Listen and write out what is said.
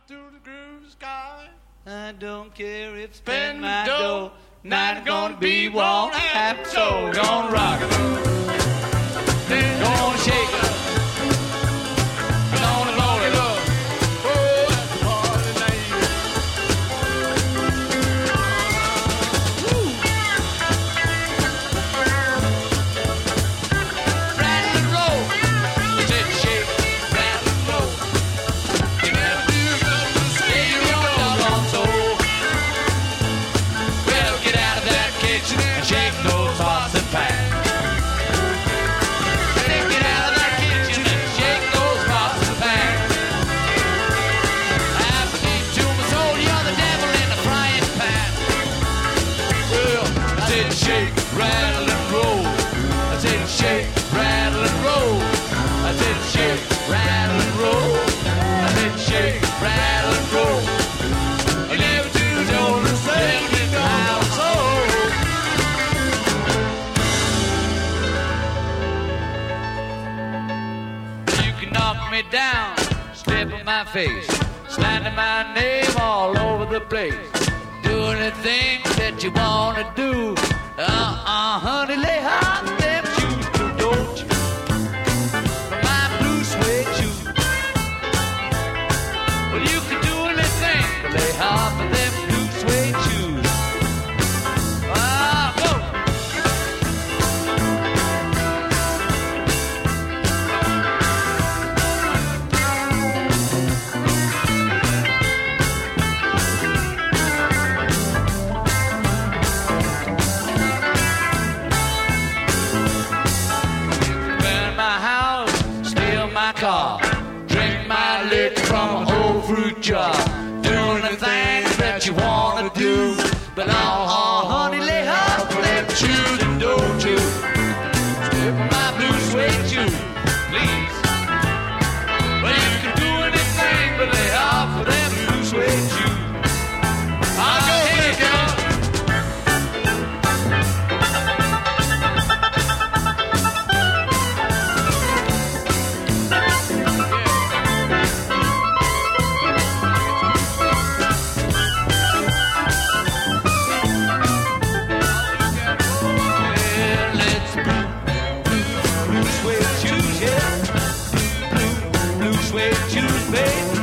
through the groove sky. I don't care if Spend my dough. dough. Not gonna be won't have so. Gonna rock it. Gonna shake it. Gonna blow it up. Oh, that's the party night. Rattle and roll. I said shake, rattle and roll. You never do nothing to stay your doggone soul. Well, get out of that kitchen and shake those pots and pans. Get out of that kitchen and shake those pots and pans. Half deep to my soul, you're the devil in a frying pan. Well, I said shake, rattle and roll. I said shake, rattle and roll. I said shake, rattle and roll. I said shake, rattle and roll. I never do know the same in the household. You can knock me down, step in my face, slander my name all over the place. Do anything that you wanna do. Honey, lay hot them shoes, don't you? My blue suede shoes. Well, you can do anything, but lay hot for them blue suede shoes. Ah, whoa. Burn my house, steal my car, drink my liquor from a whole fruit jar. Doing the things that you wanna do, but honey, lay hot for them shoes and don't you step on my blue suede shoes, please. Well, you can do anything, but lay hot for them blue suede shoes. I'll go pick up. Yeah, let's blue suede shoes, yeah. Blue suede shoes, baby.